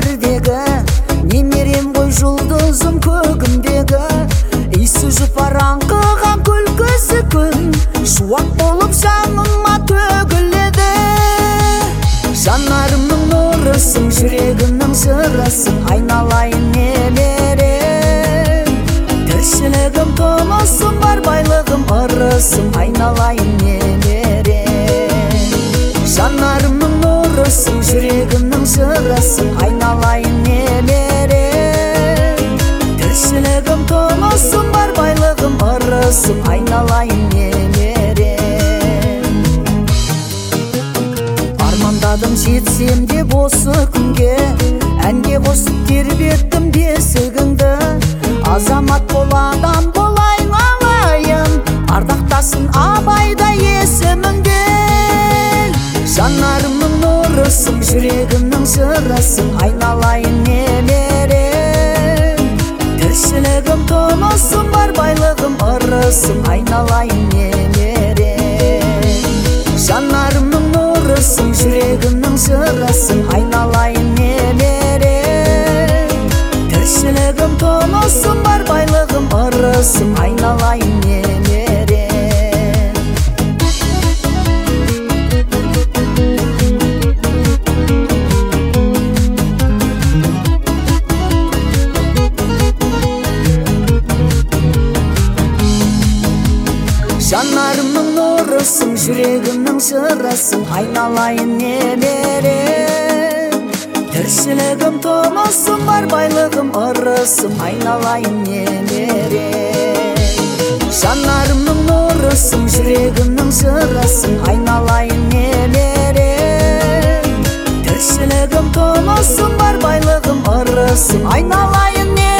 өмірдегі, немерем ғой жұлдызым көгімдегі. Иісі жұпар аңқыған күлкісі күн, шуақ болып жаныма төгіледі. Жанарымның нұрысың, жүрегімнің жырысың, айналайын немерем. Тіршілігім тонысым, бар байлығым ырысым, айналайын немерем. Жанарымның нұрысың, жүрегімнің жырысың, айналайын немерем. Тіршілігім тонысым, бар байлығым ырысым, айналайын немерем. Армандадым жетсем деп осы күнге, әнге қосып тербеттім бесігіңді. Азамат бол, адам болайын ағайын, ардақтасын абайдай есіміңді. Жанарымның нұрысың, жүрегімнің жырысың, айналайын немерем. Тіршілігім тонысым, бар байлығым ырысым, айналайын немерем. Жанарымның нұрысың, жүрегімнің жырысың, айналайын немерем. Тіршілігім тонысым, бар байлығым ырысым, айналайын немерем. Жанарымның нұрысың, жүрегімнің жырысың, айналайын немерем. Тіршілігім тонысым, бар байлығым ырысым, айналайын немерем. Жанарымның нұрысың, жүрегімнің жырысың, айналайын немерем. Тіршілігім тонысым, бар байлығым ырысым, айналайын немерем.